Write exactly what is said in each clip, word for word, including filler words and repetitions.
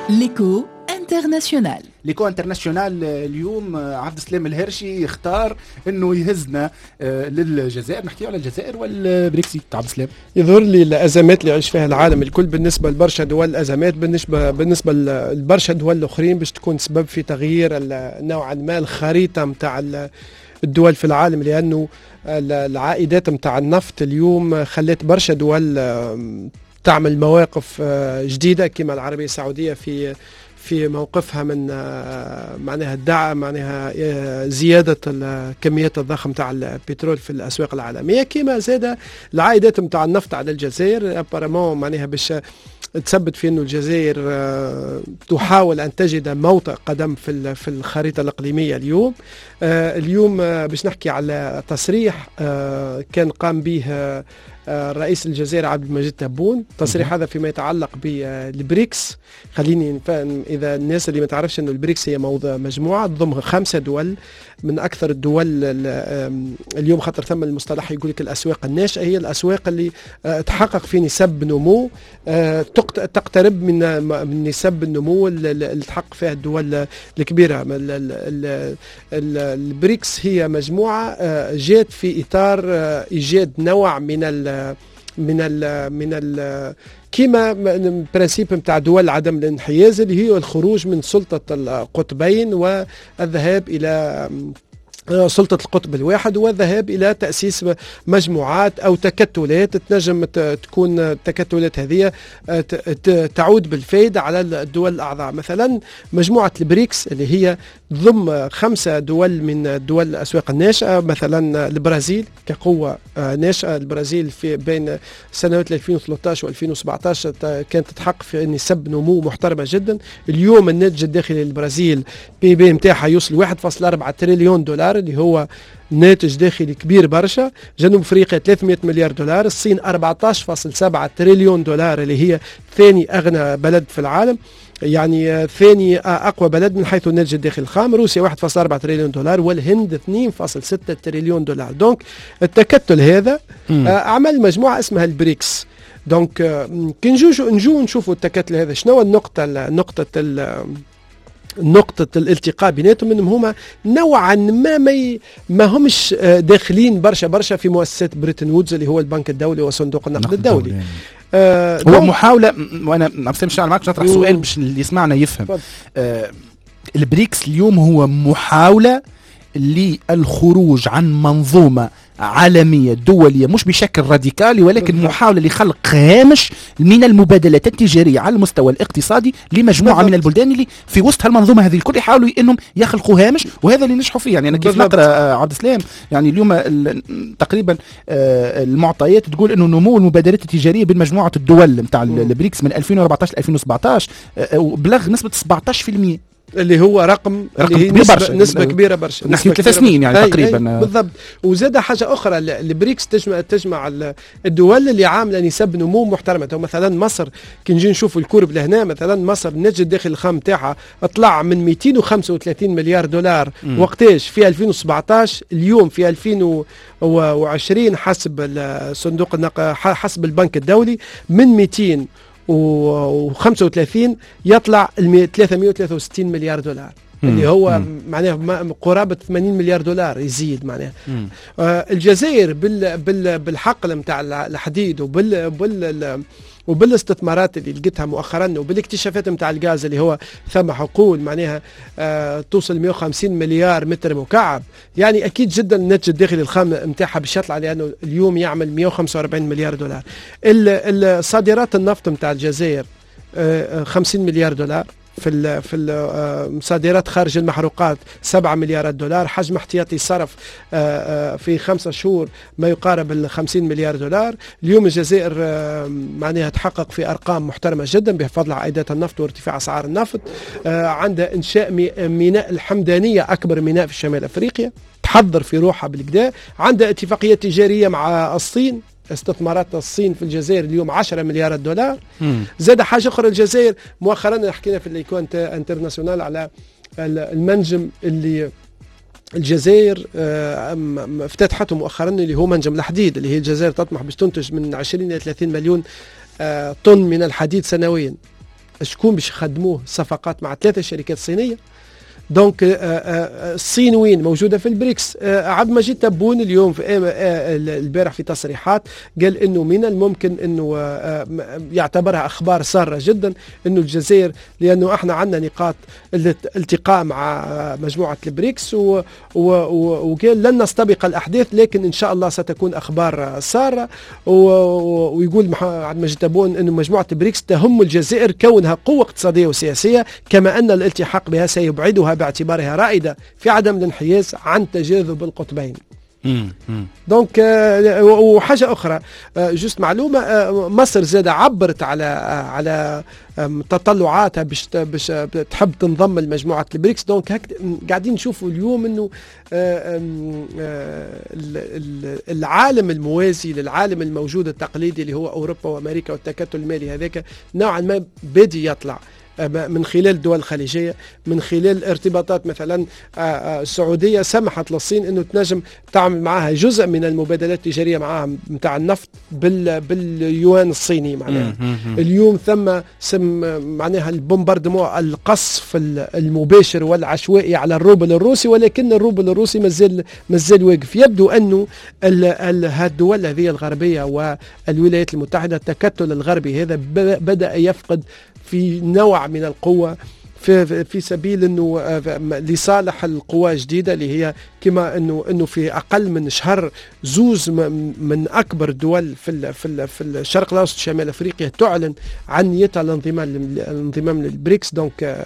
ليكو انترناسيونال. ليكو انترناسيونال اليوم عبد السلام الهرشي يختار انه يهزنا للجزائر. نحكي على الجزائر والبريكسيت. عبد السلام، يظهر لي الازمات اللي يعيش فيها العالم الكل بالنسبه لبرشا دول الازمات بالنسبه بالنسبه لبرشا دول الاخرين باش تكون سبب في تغيير نوعا ما الخريطه نتاع الدول في العالم، لانه العائدات نتاع النفط اليوم خلت برشا دول تعمل مواقف جديده كما العربيه السعوديه في في موقفها من معناها الدعم معناها زيادة الكميات الضخمة تاع البترول في الأسواق العالمية، كما زاد العائدات نتاع النفط على الجزائر ابارامون معناها باش تثبت في انه الجزائر تحاول ان تجد موطئ قدم في في الخريطة الإقليمية اليوم. اليوم باش نحكي على تصريح كان قام به رئيس الجزائر عبد المجيد تبون. تصريح هذا فيما يتعلق بالبريكس. خليني نفهم اذا الناس اللي ما تعرفش انه البريكس هي موضوع مجموعه تضم خمسه دول من اكثر الدول اليوم، خاطر ثم المصطلح يقول لك الاسواق الناشئه، هي الاسواق اللي تحقق في نسب نمو تقترب من من نسب النمو اللي تحقق فيها الدول الكبيره. البريكس هي مجموعه جات في اطار ايجاد نوع من ال من ال من ال كما برانسيب نتاع دول عدم الانحياز اللي هي الخروج من سلطة القطبين والذهاب إلى سلطة القطب الواحد والذهاب إلى تأسيس مجموعات أو تكتلات تنجم تكون التكتلات هذه تعود بالفائدة على الدول الأعضاء. مثلا مجموعة البريكس اللي هي ضم خمسة دول من الدول الأسواق الناشئة، مثلا البرازيل كقوة ناشئة. البرازيل في بين سنوات ألفين وثلاثة عشر وألفين وسبعة عشر كانت تتحقق في نسب نمو محترمة جدا. اليوم الناتج الداخلي للبرازيل بي بي متاعها يوصل واحد فاصلة أربعة تريليون دولار اللي هو ناتج داخلي كبير برشا. جنوب افريقيا ثلاثمئة مليار دولار. الصين أربعة عشر فاصلة سبعة تريليون دولار اللي هي ثاني اغنى بلد في العالم، يعني ثاني اقوى بلد من حيث الناتج الداخلي الخام. روسيا واحد فاصلة أربعة تريليون دولار والهند اثنين فاصلة ستة تريليون دولار. دونك التكتل هذا عمل مجموعه اسمها البريكس. دونك كي نجو نجو نشوفوا التكتل هذا شنو النقطه النقطه نقطة الالتقاء بيناتهم، انهم هما نوعا ما ما, ما همش داخلين برشا برشا في مؤسسات بريتن وودز اللي هو البنك الدولي وصندوق النقد الدولي. يعني. آه هو محاولة، وانا نفسي مش معك نطرح سؤال باش اللي يسمعنا يفهم. آه البريكس اليوم هو محاولة للخروج عن منظومة عالمية دولية مش بشكل راديكالي، ولكن بالضبط. محاولة لخلق هامش من المبادلات التجارية على المستوى الاقتصادي لمجموعة بالضبط. من البلدان اللي في وسط هالمنظومة هذه الكل يحاولوا انهم يخلقوا هامش، وهذا اللي نجحوا فيه. يعني انا كيف نقرا عبد السلام يعني اليوم تقريبا المعطيات تقول انه نمو المبادلات التجارية بين مجموعة الدول نتاع البريكس من ألفين وأربعة عشر ألفين وسبعة عشر بلغ نسبة سبعة عشر بالمئة، اللي هو رقم رقم اللي كبير نسبة, برشا. نسبة كبيرة برشا، نحكي ثلاث سنين يعني هاي تقريبا. هاي بالضبط. وزاد حاجة أخرى، البريكس تجمع تجمع الدول اللي عاملة نسب نمو محترمة. مثلا مصر كي نجي نشوفوا الكورب لهنا، مثلا مصر الناتج الداخلي الخام تاعها طلع من مئتين وخمسة وثلاثين مليار دولار م. وقتاش في ألفين وسبعة عشر، اليوم في ألفين وعشرين حسب الصندوق النقد حسب البنك الدولي من مئتين وخمسة وثلاثين يطلع ثلاثمئة وثلاثة وستين مليار دولار، اللي هو معناه قرابة ثمانين مليار دولار يزيد معناه. آه الجزائر بال بال بالحقل نتاع الحديد وبال بال وبالاستثمارات اللي لقيتها مؤخرا وبالاكتشافات نتاع الغاز اللي هو ثم حقول معناها آه توصل مئة وخمسين مليار متر مكعب، يعني اكيد جدا الناتج الداخلي الخام نتاعها باش يطلع، لانه اليوم يعمل مئة وخمسة وأربعين مليار دولار. الصادرات النفط نتاع الجزائر آه خمسين مليار دولار، في ال في المصادرات خارج المحروقات سبعة مليارات دولار، حجم احتياطي الصرف في خمسة شهور ما يقارب ال خمسين مليار دولار. اليوم الجزائر معناها تحقق في ارقام محترمه جدا بفضل عائدات النفط وارتفاع اسعار النفط. عندها انشاء ميناء الحمدانيه اكبر ميناء في شمال افريقيا، تحضر في روحها بالكدا. عندها اتفاقيه تجاريه مع الصين، استثمارات الصين في الجزائر اليوم عشرة مليارات دولار. مم. زاد حاجة أخرى، الجزائر مؤخرا حكينا في الليكو انترناسيونال على المنجم اللي الجزائر افتتحته مؤخرا اللي هو منجم الحديد، اللي هي الجزائر تطمح باش تنتج من عشرين إلى ثلاثين مليون طن من الحديد سنويا. شكون باش يخدموه صفقات مع ثلاثة شركات صينية. دونك الصين وين موجوده في البريكس. عبد المجيد تبون اليوم في البارح في تصريحات قال انه من الممكن انه يعتبرها اخبار ساره جدا انه الجزائر، لانه احنا عندنا نقاط الالتقاء مع مجموعه البريكس، وقال لن نستبق الاحداث لكن ان شاء الله ستكون اخبار ساره. ويقول عبد المجيد تبون انه مجموعه البريكس تهم الجزائر كونها قوه اقتصاديه وسياسيه، كما ان الالتحاق بها سيبعدها باعتبارها رائدة في عدم الانحياز عن تجاذب القطبين. دونك وحاجة أخرى جست معلومة، مصر زاد عبرت على على تطلعاتها باش باش تحب تنضم لمجموعة البريكس. دونك هك قاعدين نشوفوا اليوم إنه العالم الموازي للعالم الموجود التقليدي اللي هو أوروبا وأمريكا والتكتل المالي هذاك نوعا ما بادي يطلع من خلال الدول الخليجية، من خلال ارتباطات مثلا السعودية سمحت للصين انه تنجم تعمل معها جزء من المبادلات التجارية معها متاع النفط بال باليوان الصيني معناها. اليوم ثم سم معناها البومباردمون القصف المباشر والعشوائي على الروبل الروسي، ولكن الروبل الروسي مازال مازال واقف. يبدو انه الدول هذه الغربية والولايات المتحدة التكتل الغربي هذا بدأ يفقد في نوع من القوة في في سبيل انه لصالح القوى الجديده اللي هي كما انه انه في اقل من شهر زوز من اكبر الدول في ال في ال في الشرق الاوسط شمال افريقيا تعلن عن نيتها الانضمام الانضمام للبريكس. دونك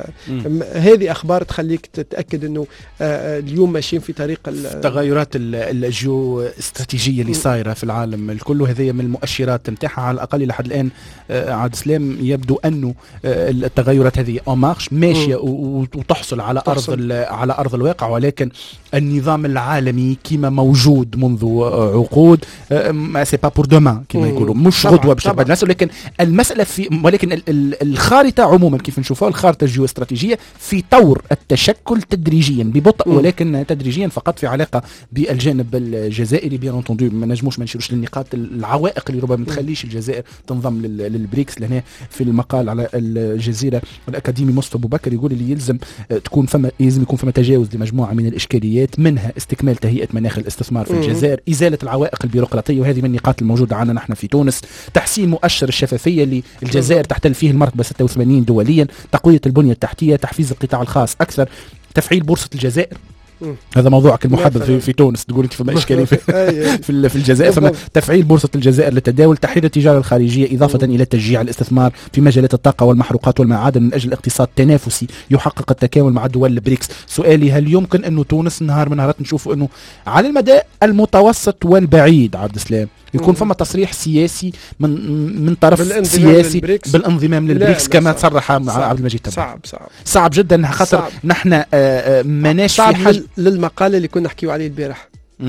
هذه اخبار تخليك تتاكد انه اليوم ماشيين في طريق التغيرات الجيو استراتيجيه اللي صايره في العالم الكل، وهذه من المؤشرات نتاعها على الاقل لحد الان. عاد سلام يبدو انه التغيرات هذه اون مارش ماشيه وتحصل على ارض على ارض الواقع، ولكن النظام العالمي كما موجود منذ عقود ما سي با بور دومان كما يقولوا، مش غدوه باش تبدل الناس، ولكن المساله في ولكن الخارطه عموما كيف نشوفوها الخارطه الجيوستراتيجيه في طور التشكل تدريجيا ببطء م. ولكن تدريجيا فقط في علاقه بالجانب الجزائري. بيان انتوندو ما نجموش ما نشيروش للنقاط العوائق اللي ربما ما تخليش الجزائر تنضم للبريكس. لهنا في المقال على الجزيره الاكاديمي مصطفى ابو بكر يقول اللي يلزم تكون فما يلزم يكون فما تجاوز لمجموعه من الاشكاليات، منها استكمال تهيئه مناخ الاستثمار في الجزائر، ازاله العوائق البيروقراطيه وهذه من النقاط الموجوده عندنا نحن في تونس، تحسين مؤشر الشفافيه اللي الجزائر تحتل فيه المرتبه ستة وثمانين دوليا، تقويه البنيه التحتيه، تحفيز القطاع الخاص اكثر، تفعيل بورصه الجزائر. هذا موضوعك المحدد في, في تونس، تقول انت فما اشكاليه في, في, في الجزائر، فما تفعيل بورصه الجزائر للتداول، تحرير التجاره الخارجيه اضافه الى تشجيع الاستثمار في مجالات الطاقه والمحروقات والمعادن من اجل اقتصاد تنافسي يحقق التكامل مع دول البريكس. سؤالي هل يمكن انه تونس نهار من نهارات نشوفوا انه على المدى المتوسط والبعيد عبد السلام يكون فما تصريح سياسي من من طرف سياسي للبريكس بالانضمام للبريكس كما تصرح عبد المجيد تبع؟ صعب صعب صعب جدا، خاطر نحن ماناش في حاجه للمقال اللي كنا نحكيو عليه البارح.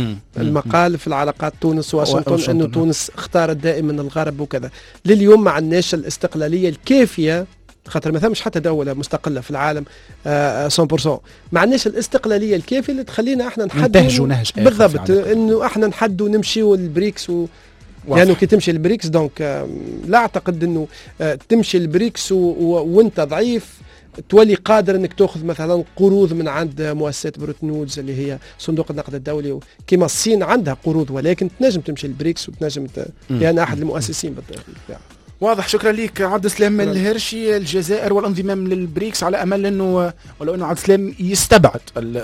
المقال في العلاقات تونس واشنطن انه تونس اختارت دائما الغرب وكذا. لليوم ما عندناش الاستقلاليه الكافيه، خاطر ما ثمش حتى دولة مستقلة في العالم مية بالمية، ما عندناش الاستقلالية الكافية اللي تخلينا احنا نحدوا بالضبط انه احنا نحدوا نمشيوا البريكس و... لانه يعني كي تمشي البريكس دونك لا اعتقد انه تمشي البريكس و... و... وانت ضعيف تولي قادر انك تاخذ مثلا قروض من عند مؤسسات بروتن وودز اللي هي صندوق النقد الدولي، كما الصين عندها قروض ولكن تنجم تمشي البريكس وتنجم ت... لان احد المؤسسين بالداخل. واضح. شكرا لك عبد السلام الهرشي. الجزائر والانضمام للبريكس على امل انه ولو انه عبد السلام يستبعد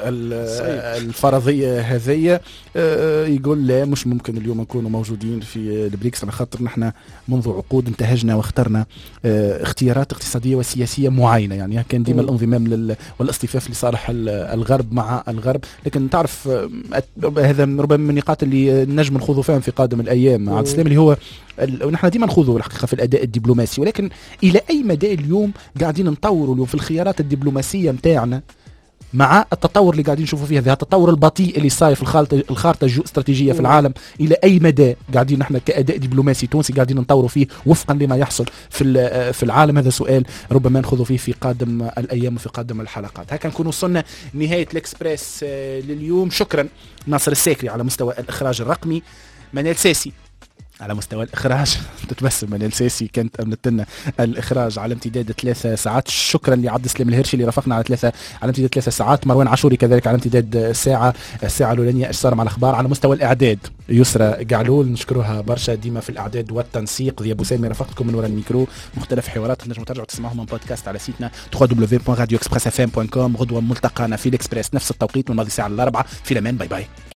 الفرضيه هذه، يقول لا مش ممكن اليوم نكونوا موجودين في البريكس على خاطر نحن منذ عقود انتهجنا واخترنا اختيارات اقتصاديه وسياسيه معينه، يعني كان ديما الانضمام والاصطفاف لصالح الغرب مع الغرب. لكن تعرف هذا ربما من النقاط اللي نجم نخوضوا فيهم في قادم الايام عبد السلام، اللي هو ونحن ديما نخوضوا الحقيقه في الاداء الدبلوماسي، ولكن الى اي مدى اليوم قاعدين نطوروا اليوم في الخيارات الدبلوماسيه نتاعنا مع التطور اللي قاعدين نشوفوا فيه هذا التطور البطيء اللي صاير في الخارطه الخارطه الجيوستراتيجيه في العالم. الى اي مدى قاعدين نحن كاداء دبلوماسي تونسي قاعدين نطوروا فيه وفقا لما يحصل في في العالم؟ هذا سؤال ربما ناخذوا فيه في قادم الايام وفي قادم الحلقات. هكا نكون وصلنا نهايه الاكسبريس لليوم. شكرا ناصر الساكري على مستوى الاخراج الرقمي، منال ساسي على مستوى الإخراج تتبسم من السيسي كانت أمنت لنا الإخراج على امتداد ثلاثة ساعات. شكرا لعبد السلام الهرشي اللي رافقنا على ثلاثة على امتداد ثلاثة ساعات. مروان عاشوري كذلك على امتداد ساعة الساعة الأولانية إشصار مع الأخبار. على مستوى الإعداد يسرى قعلول نشكرها برشا ديما في الإعداد والتنسيق. ذي أبو سامي رافقتكم من وراء الميكرو. مختلف حوارات تنجموا ترجعوا تسمعوهم من بودكاست على سيتنا دبليو دبليو دبليو دوت راديو إكسبريس إف إم دوت كوم. غدوة ملتقانا في الإكسبريس نفس التوقيت من ماضي ساعة الأربعة. في الأمان. باي باي.